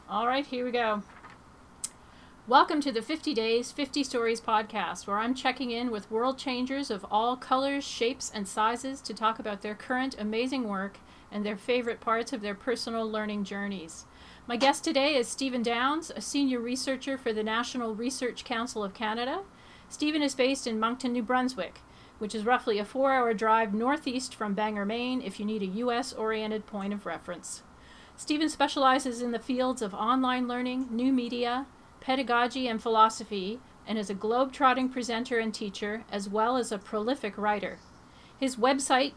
All right, here we go. Welcome to the 50 Days, 50 Stories podcast, where I'm checking in with world changers of all colors, shapes, and sizes to talk about their current amazing work and their favorite parts of their personal learning journeys. My guest today is Stephen Downes, a senior researcher for the National Research Council of Canada. Stephen is based in Moncton, New Brunswick, which is roughly a 4-hour drive northeast from Bangor, Maine, if you need a U.S.-oriented point of reference. Stephen specializes in the fields of online learning, new media, pedagogy, and philosophy, and is a globe-trotting presenter and teacher, as well as a prolific writer. His website,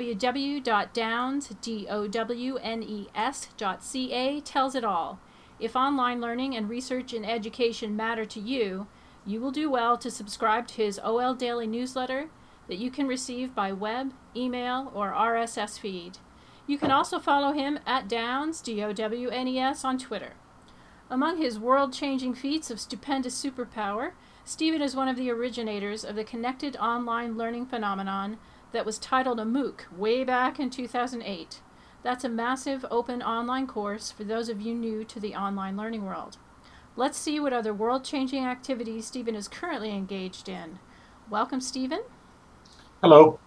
www.downes.ca, tells it all. If online learning and research in education matter to you, you will do well to subscribe to his OL Daily newsletter that you can receive by web, email, or RSS feed. You can also follow him at Downes, D-O-W-N-E-S, on Twitter. Among his world-changing feats of stupendous superpower, Stephen is one of the originators of the connected online learning phenomenon that was titled a MOOC way back in 2008. That's a massive open online course for those of you new to the online learning world. Let's see what other world-changing activities Stephen is currently engaged in. Welcome, Stephen. Hello.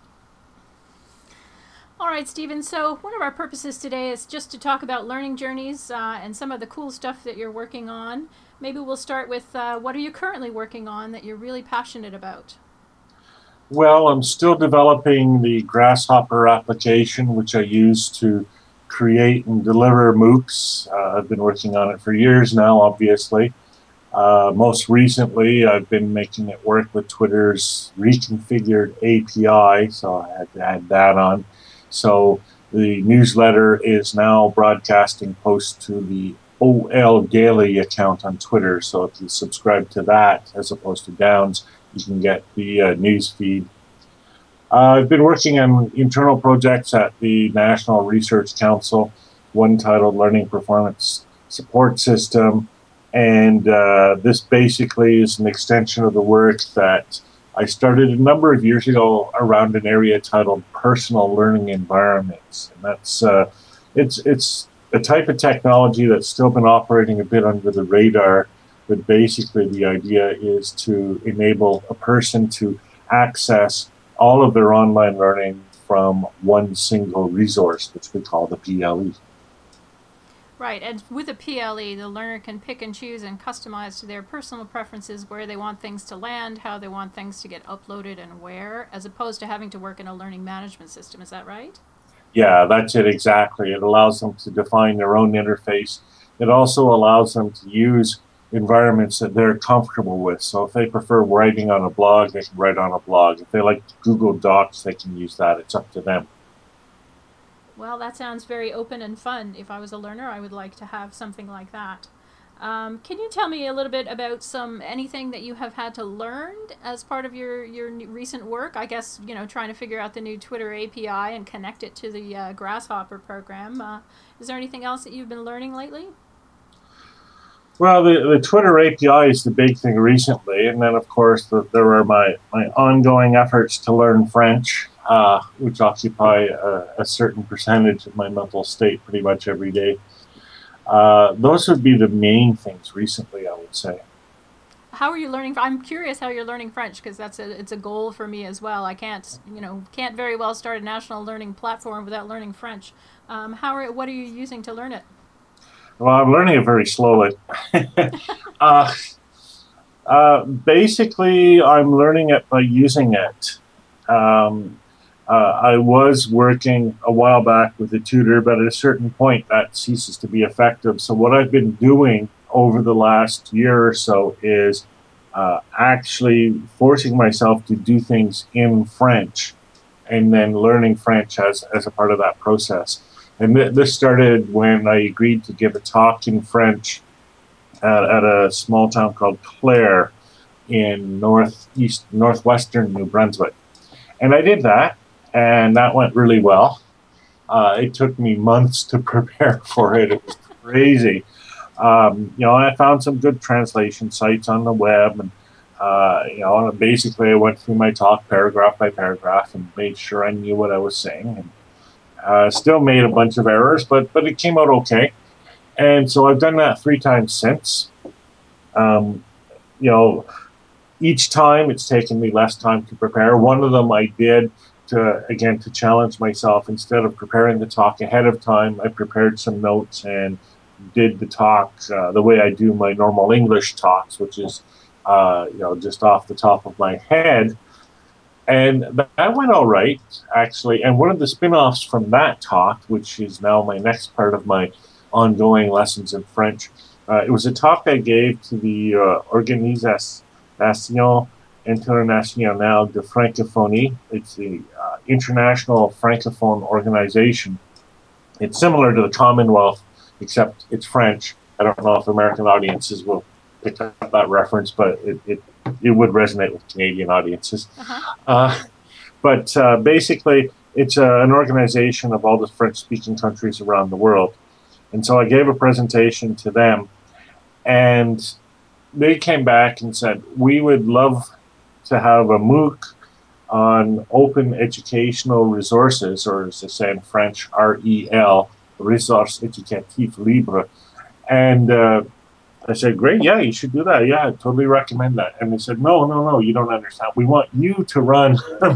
All right, Stephen, so one of our purposes today is just to talk about learning journeys and some of the cool stuff that you're working on. Maybe we'll start with what are you currently working on that you're really passionate about? Well, I'm still developing the Grasshopper application, which I use to create and deliver MOOCs. I've been working on it for years now, obviously. Most recently, I've been making it work with Twitter's reconfigured API, so I had to add that on. So the newsletter is now broadcasting posts to the OL Daily account on Twitter. So if you subscribe to that as opposed to Downes, you can get the news feed. I've been working on internal projects at the National Research Council, one titled Learning Performance Support System. And this basically is an extension of the work that I started a number of years ago around an area titled personal learning environments. And that's it's a type of technology that's still been operating a bit under the radar, but basically the idea is to enable a person to access all of their online learning from one single resource, which we call the PLE. Right, and with a PLE, the learner can pick and choose and customize to their personal preferences where they want things to land, how they want things to get uploaded, and where, as opposed to having to work in a learning management system. Is that right? Yeah, that's it exactly. It allows them to define their own interface. It also allows them to use environments that they're comfortable with. So if they prefer writing on a blog, they can write on a blog. If they like Google Docs, they can use that. It's up to them. Well, that sounds very open and fun. If I was a learner, I would like to have something like that. Can you tell me a little bit about anything that you have had to learn as part of your recent work? I guess, trying to figure out the new Twitter API and connect it to the Grasshopper program. Is there anything else that you've been learning lately? Well, the Twitter API is the big thing recently. And then, of course, there are my ongoing efforts to learn French, which occupy a certain percentage of my mental state pretty much every day. Those would be the main things recently, I would say. How are you learning? I'm curious how you're learning French, because it's a goal for me as well. I can't very well start a national learning platform without learning French. What are you using to learn it? Well, I'm learning it very slowly. Basically, I'm learning it by using it. I was working a while back with a tutor, but at a certain point that ceases to be effective. So what I've been doing over the last year or so is actually forcing myself to do things in French and then learning French as a part of that process. And this started when I agreed to give a talk in French at a small town called Clare in northwestern New Brunswick. And I did that. And that went really well. It took me months to prepare for it. It was crazy. I found some good translation sites on the web, and basically I went through my talk paragraph by paragraph and made sure I knew what I was saying. And still made a bunch of errors, but it came out okay. And so I've done that 3 times since. Um, you know, each time it's taken me less time to prepare. One of them I did to challenge myself. Instead of preparing the talk ahead of time, I prepared some notes and did the talk the way I do my normal English talks, which is, just off the top of my head. And that went all right, actually. And one of the spin-offs from that talk, which is now my next part of my ongoing lessons in French, it was a talk I gave to the Organisation Internationale de Francophonie. It's the International Francophone Organization. It's similar to the Commonwealth, except it's French. I don't know if American audiences will pick up that reference, but it would resonate with Canadian audiences. But basically, it's an organization of all the French-speaking countries around the world. And so I gave a presentation to them, and they came back and said, we would love to have a MOOC on open educational resources, or as they say in French, REL, Ressources Éducatives Libres. And I said, great, yeah, you should do that. Yeah, I totally recommend that. And they said, no, you don't understand. We want you to run.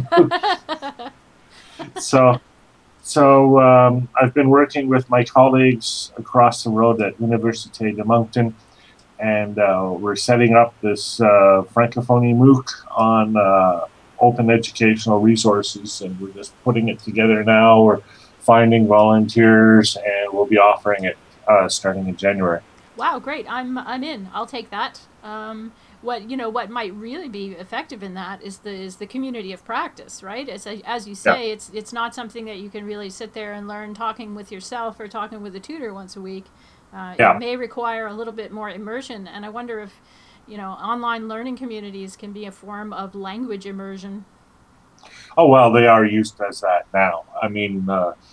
So I've been working with my colleagues across the road at Université de Moncton, and we're setting up this Francophonie MOOC on open educational resources, and we're just putting it together now. We're finding volunteers, and we'll be offering it starting in January. Wow, great! I'm in. I'll take that. What might really be effective in that is the community of practice, right? As you say, yeah. It's not something that you can really sit there and learn talking with yourself or talking with a tutor once a week. It may require a little bit more immersion, and I wonder if online learning communities can be a form of language immersion. Oh well, they are used as that now. I mean.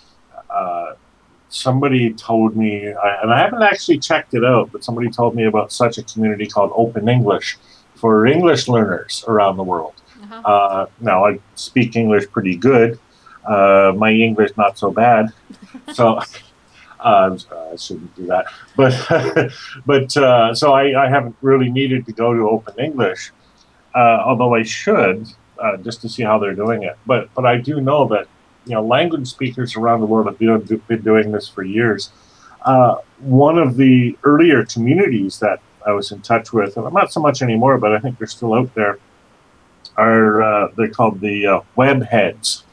Somebody told me, and I haven't actually checked it out, but somebody told me about such a community called Open English for English learners around the world. Uh-huh. Now, I speak English pretty good. My English not so bad. So I shouldn't do that. But so I haven't really needed to go to Open English, although I should, just to see how they're doing it. But I do know that language speakers around the world have been doing this for years. One of the earlier communities that I was in touch with, and I'm not so much anymore, but I think they're still out there, are they're called the Webheads.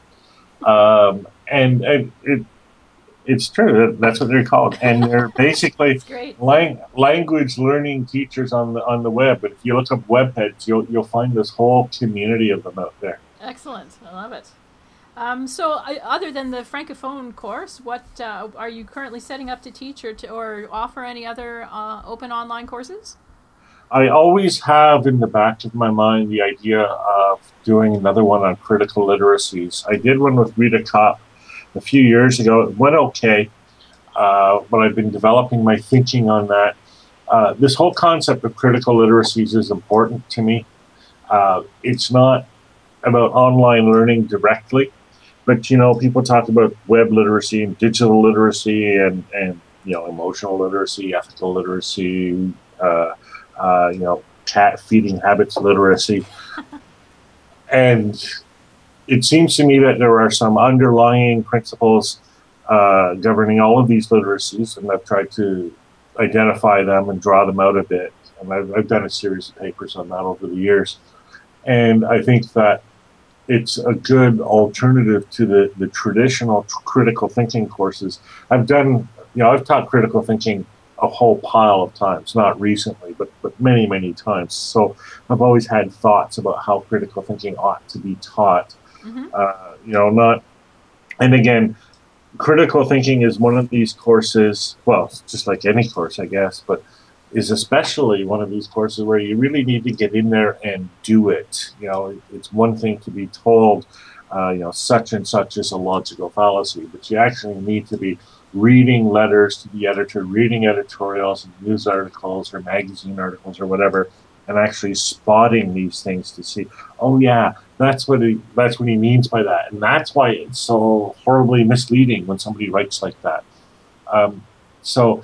And it's true, that's what they're called. And they're basically language learning teachers on the web. But if you look up Webheads, you'll find this whole community of them out there. Excellent. I love it. So other than the Francophone course, what are you currently setting up to teach or offer any other open online courses? I always have in the back of my mind the idea of doing another one on critical literacies. I did one with Rita Kopp a few years ago. It went okay, but I've been developing my thinking on that. This whole concept of critical literacies is important to me. It's not about online learning directly. But, people talk about web literacy and digital literacy and emotional literacy, ethical literacy, cat feeding habits literacy. And it seems to me that there are some underlying principles governing all of these literacies, and I've tried to identify them and draw them out a bit. And I've done a series of papers on that over the years. And I think that it's a good alternative to the traditional critical thinking courses. I've taught critical thinking a whole pile of times, not recently, but many, many times. So I've always had thoughts about how critical thinking ought to be taught. Mm-hmm. And again, critical thinking is one of these courses, well, just like any course, I guess, but is especially one of these courses where you really need to get in there and do it. It's one thing to be told, such and such is a logical fallacy, but you actually need to be reading letters to the editor, reading editorials and news articles or magazine articles or whatever, and actually spotting these things to see, oh yeah, that's what he means by that. And that's why it's so horribly misleading when somebody writes like that. So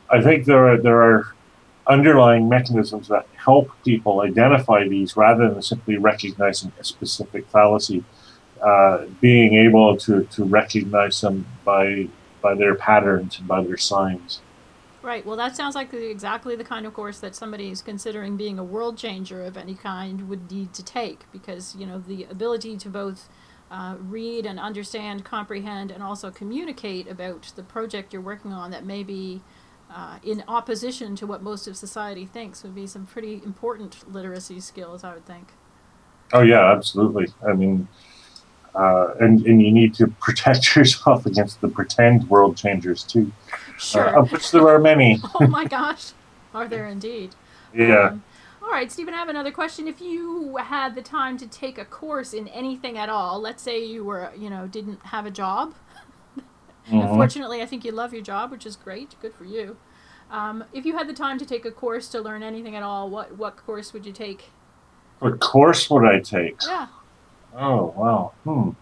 I think there are underlying mechanisms that help people identify these rather than simply recognizing a specific fallacy. Being able to recognize them by their patterns and by their signs. Right. Well, that sounds like exactly the kind of course that somebody who's considering being a world changer of any kind would need to take, because the ability to both read and understand, comprehend, and also communicate about the project you're working on that may be in opposition to what most of society thinks would be some pretty important literacy skills, I would think. Oh yeah, absolutely. I mean, and you need to protect yourself against the pretend world changers too. Sure. Of which there are many. Oh my gosh, are there indeed? Yeah. All right, Stephen, I have another question. If you had the time to take a course in anything at all, let's say you were, didn't have a job. Unfortunately, I think you love your job, which is great. Good for you. If you had the time to take a course to learn anything at all, what course would you take? What course would I take? Yeah. Oh, wow.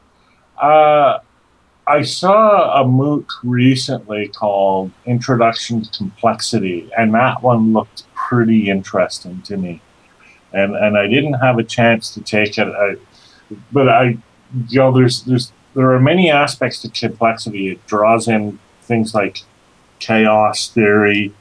I saw a MOOC recently called Introduction to Complexity, and that one looked pretty interesting to me. And I didn't have a chance to take it, there are many aspects to complexity. It draws in things like chaos theory.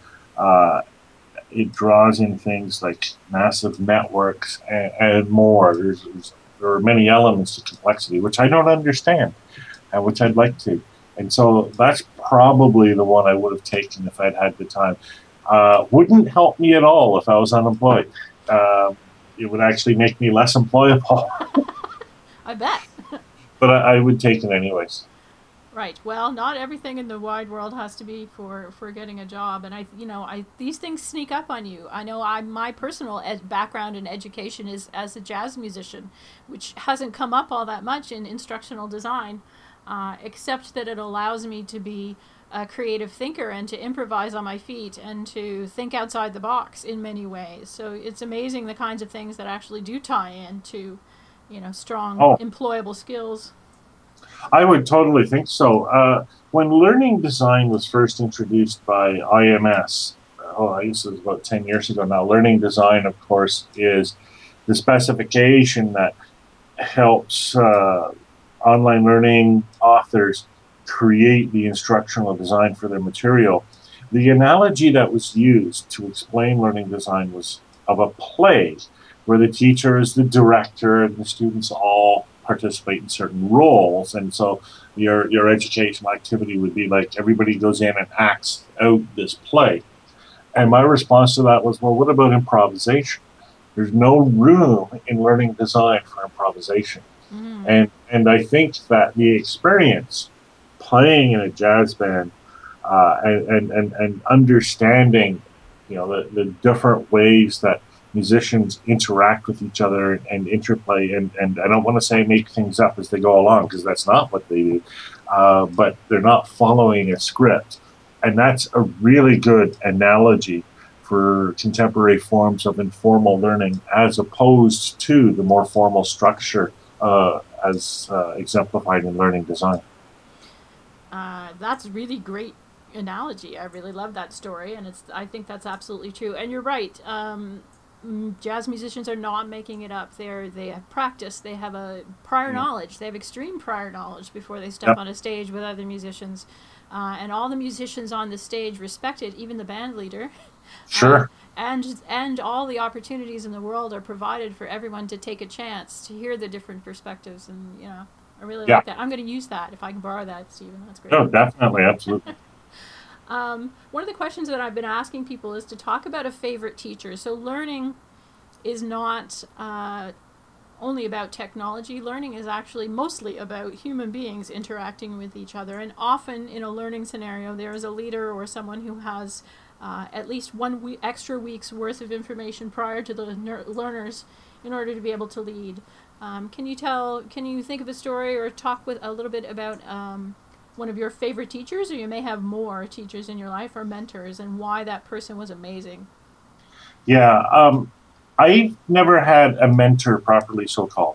It draws in things like massive networks and more. There are many elements to complexity, which I don't understand, and which I'd like to. And so that's probably the one I would have taken if I'd had the time. Wouldn't help me at all if I was unemployed. It would actually make me less employable. I bet. But I would take it anyways. Right. Well, not everything in the wide world has to be for getting a job, and these things sneak up on you. I know my personal background in education is as a jazz musician, which hasn't come up all that much in instructional design, except that it allows me to be a creative thinker and to improvise on my feet and to think outside the box in many ways. So it's amazing the kinds of things that actually do tie into, strong employable skills. I would totally think so. When learning design was first introduced by IMS, I guess it was about 10 years ago now, learning design, of course, is the specification that helps online learning authors create the instructional design for their material. The analogy that was used to explain learning design was of a play where the teacher is the director and the students all participate in certain roles, and so your educational activity would be like everybody goes in and acts out this play. And my response to that was, well, what about improvisation? There's no room in learning design for improvisation. And I think that the experience playing in a jazz band and understanding the different ways that musicians interact with each other and interplay, and I don't want to say make things up as they go along, because that's not what they do, but they're not following a script. And that's a really good analogy for contemporary forms of informal learning as opposed to the more formal structure as exemplified in learning design. That's a really great analogy. I really love that story, and I think that's absolutely true. And you're right. Jazz musicians are not making it up. They have practice. They have a prior knowledge. They have extreme prior knowledge before they step on a stage with other musicians. And all the musicians on the stage respect it, even the band leader. Sure. And all the opportunities in the world are provided for everyone to take a chance to hear the different perspectives. And, I really like that. I'm going to use that if I can borrow that, Stephen. That's great. Oh, definitely. Absolutely. One of the questions that I've been asking people is to talk about a favorite teacher. So learning is not only about technology. Learning is actually mostly about human beings interacting with each other. And often in a learning scenario, there is a leader or someone who has at least extra week's worth of information prior to the learners in order to be able to lead. Can you think of a story or talk a little bit about one of your favorite teachers, or you may have more teachers in your life or mentors, and why that person was amazing? Yeah, I never had a mentor properly so-called,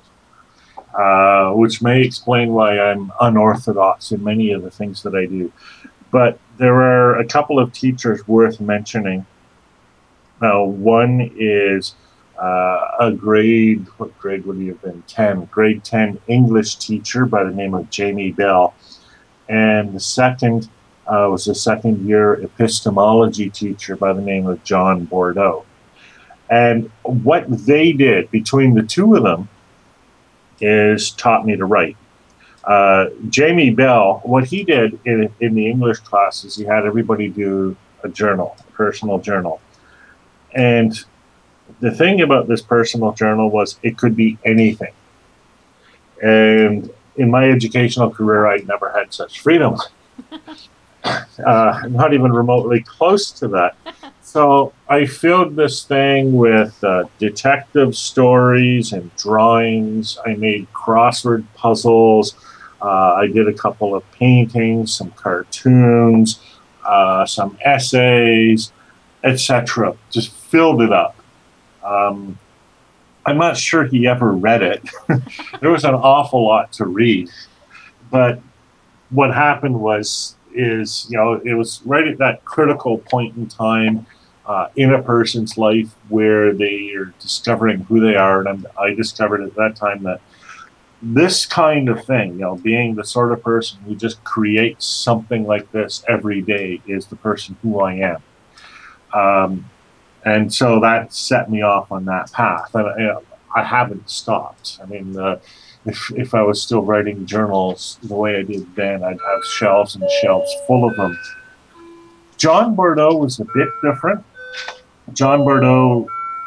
which may explain why I'm unorthodox in many of the things that I do. But there are a couple of teachers worth mentioning. One is what grade would he have been? Grade 10 English teacher by the name of Jamie Bell. And the second was a second year epistemology teacher by the name of John Bordeaux. And what they did between the two of them is taught me to write. Jamie Bell, what he did in the English class is he had everybody do a personal journal. And the thing about this personal journal was it could be anything. And in my educational career, I never had such freedom. Not even remotely close to that. So I filled this thing with detective stories and drawings. I made crossword puzzles. I did a couple of paintings, some cartoons, some essays, etc. Just filled it up. I'm not sure he ever read it. There was an awful lot to read. But what happened is it was right at that critical point in time in a person's life where they are discovering who they are. And I discovered at that time that this kind of thing, being the sort of person who just creates something like this every day is the person who I am. And so that set me off on that path. And I haven't stopped. I mean, if I was still writing journals the way I did then, I'd have shelves and shelves full of them. John Bordeaux was a bit different. John Bordeaux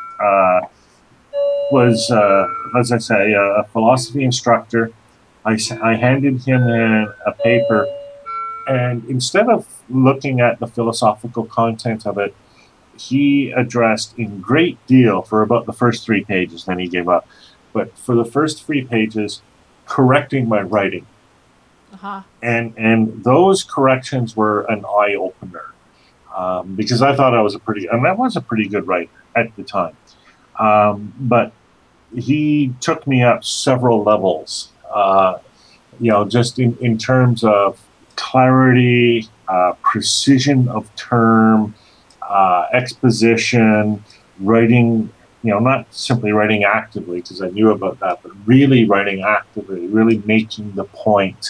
was, as I say, a philosophy instructor. I handed him a paper, and instead of looking at the philosophical content of it, he addressed in great deal for about the first 3 pages, then he gave up. But for the first 3 pages, correcting my writing. Uh-huh. And those corrections were an eye-opener. Because I thought I was a pretty good writer at the time. But he took me up several levels, just in terms of clarity, precision of term, exposition, writing, not simply writing actively because I knew about that, but really writing actively, really making the point,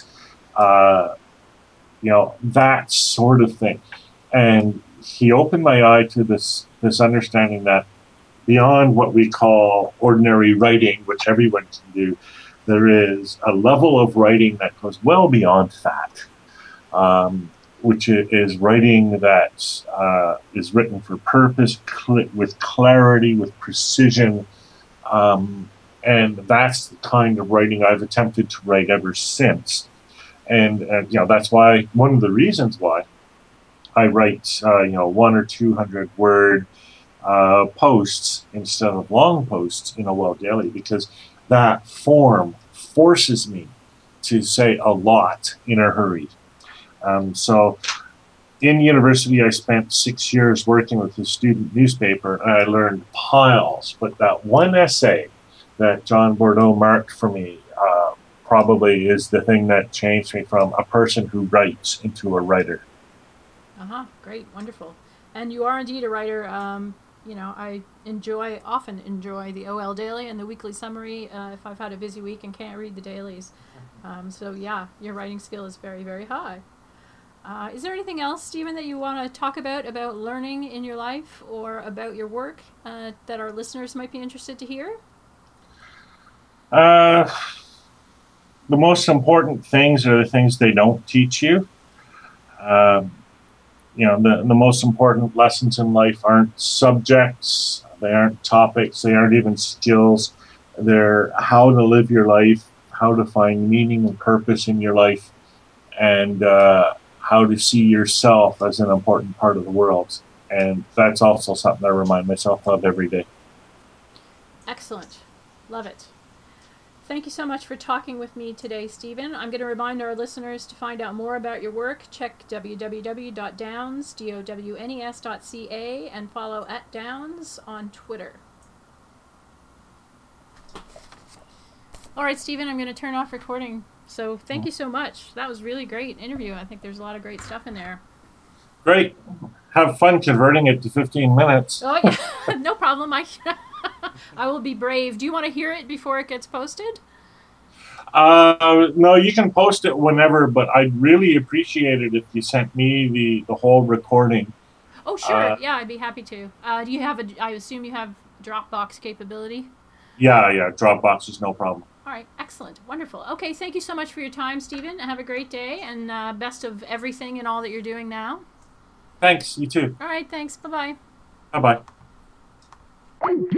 that sort of thing. And he opened my eye to this understanding that beyond what we call ordinary writing, which everyone can do, there is a level of writing that goes well beyond that. Which is writing that is written for purpose, with clarity, with precision. And that's the kind of writing I've attempted to write ever since. And that's why, one of the reasons why I write, 100 or 200 word posts instead of long posts in a WELL Daily, because that form forces me to say a lot in a hurry. So in university, I spent 6 years working with the student newspaper, and I learned piles. But that one essay that John Bordeaux marked for me probably is the thing that changed me from a person who writes into a writer. Great, wonderful. And you are indeed a writer. I often enjoy the OL Daily and the weekly summary if I've had a busy week and can't read the dailies. So yeah, your writing skill is very, very high. Is there anything else, Stephen, that you want to talk about learning in your life or about your work that our listeners might be interested to hear? The most important things are the things they don't teach you. The most important lessons in life aren't subjects, they aren't topics, they aren't even skills. They're how to live your life, how to find meaning and purpose in your life, and how to see yourself as an important part of the world. And that's also something I remind myself of every day. Excellent. Love it. Thank you so much for talking with me today, Stephen. I'm going to remind our listeners to find out more about your work. Check www.downs.ca and follow @Downs on Twitter. All right, Stephen, I'm going to turn off recording. So thank you so much. That was really great interview. I think there's a lot of great stuff in there. Great. Have fun converting it to 15 minutes. Oh, yeah. No problem. I will be brave. Do you want to hear it before it gets posted? No, you can post it whenever, but I'd really appreciate it if you sent me the whole recording. Oh, sure. Yeah, I'd be happy to. Do you have I assume you have Dropbox capability? Yeah, Dropbox is no problem. All right, excellent, wonderful. Okay, thank you so much for your time, Stephen. Have a great day, and best of everything and all that you're doing now. Thanks, you too. All right, thanks. Bye-bye. Bye-bye.